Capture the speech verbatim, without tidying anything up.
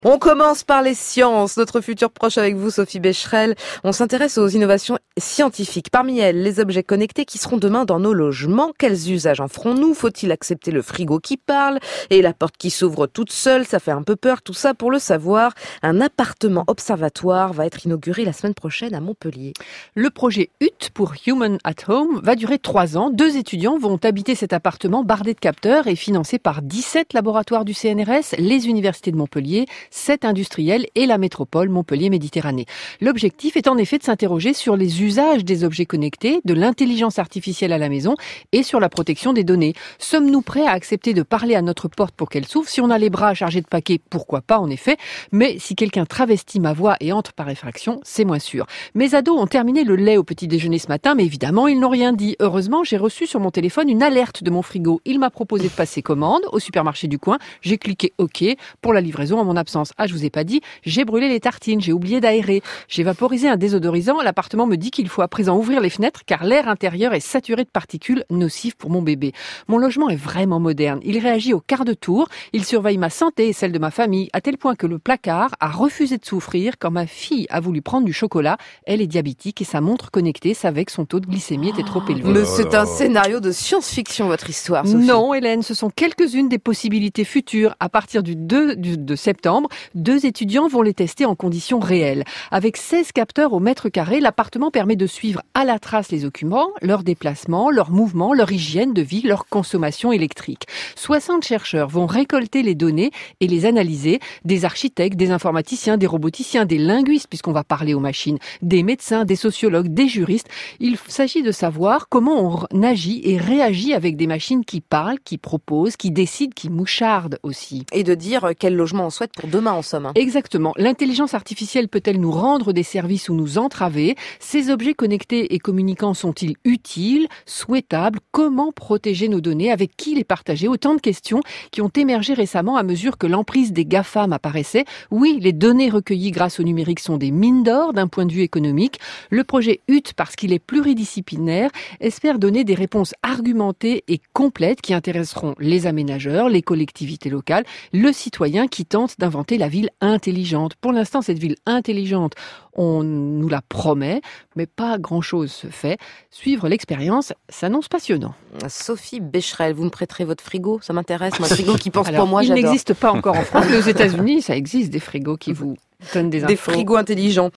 On commence par les sciences. Notre futur proche avec vous, Sophie Becherel. On s'intéresse aux innovations scientifiques. Parmi elles, les objets connectés qui seront demain dans nos logements. Quels usages en ferons-nous? Faut-il accepter le frigo qui parle et la porte qui s'ouvre toute seule? Ça fait un peu peur. Tout ça pour le savoir. Un appartement observatoire va être inauguré la semaine prochaine à Montpellier. Le projet U T pour Human at Home va durer trois ans. Deux étudiants vont habiter cet appartement bardé de capteurs et financé par dix-sept laboratoires du C N R S, les universités de Montpellier, sept industriels et la métropole Montpellier-Méditerranée. L'objectif est en effet de s'interroger sur les usages des objets connectés, de l'intelligence artificielle à la maison et sur la protection des données. Sommes-nous prêts à accepter de parler à notre porte pour qu'elle s'ouvre? Si on a les bras chargés de paquets, pourquoi pas en effet, mais si quelqu'un travestit ma voix et entre par effraction, c'est moins sûr. Mes ados ont terminé le lait au petit déjeuner ce matin, mais évidemment, ils n'ont rien dit. Heureusement, j'ai reçu sur mon téléphone une alerte de mon frigo. Il m'a proposé de passer commande au supermarché du coin. J'ai cliqué OK pour la livraison en mon absence. Ah, je vous ai pas dit, j'ai brûlé les tartines, j'ai oublié d'aérer. J'ai vaporisé un désodorisant. L'appartement me dit qu'il faut à présent ouvrir les fenêtres car l'air intérieur est saturé de particules nocives pour mon bébé. Mon logement est vraiment moderne. Il réagit au quart de tour. Il surveille ma santé et celle de ma famille à tel point que le placard a refusé de s'ouvrir quand ma fille a voulu prendre du chocolat. Elle est diabétique et sa montre connectée savait que son taux de glycémie était trop élevé. Mais c'est un scénario de science-fiction, votre histoire, Sophie. Non, Hélène, ce sont quelques-unes des possibilités futures. À partir du deux de septembre, deux étudiants vont les tester en conditions réelles. Avec seize capteurs au mètre carré, l'appartement permet de suivre à la trace les occupants, leurs déplacements, leurs mouvements, leur hygiène de vie, leur consommation électrique. soixante chercheurs vont récolter les données et les analyser. Des architectes, des informaticiens, des roboticiens, des linguistes, puisqu'on va parler aux machines, des médecins, des sociologues, des juristes. Il s'agit de savoir comment on agit et réagit avec des machines qui parlent, qui proposent, qui décident, qui mouchardent aussi. Et de dire quel logement on souhaite pour demain en somme. Exactement. L'intelligence artificielle peut-elle nous rendre des services ou nous entraver? Ces objets connectés et communicants sont-ils utiles, souhaitables? Comment protéger nos données? Avec qui les partager? Autant de questions qui ont émergé récemment à mesure que l'emprise des GAFAM apparaissait. Oui, les données recueillies grâce au numérique sont des mines d'or d'un point de vue économique. Le projet U T, parce qu'il est pluridisciplinaire, espère donner des réponses argumentées et complètes qui intéresseront les aménageurs, les collectivités locales, le citoyen qui tente d'inventer la ville intelligente. Pour l'instant, cette ville intelligente, on nous la promet, mais pas grand-chose se fait. Suivre l'expérience s'annonce passionnant. Sophie Becherel, vous me prêterez votre frigo? Ça m'intéresse, moi, un frigo qui pense Alors, pour moi, il j'adore. n'existe pas encore en France, mais aux États-Unis, ça existe des frigos qui vous donnent des infos. Des frigos intelligents.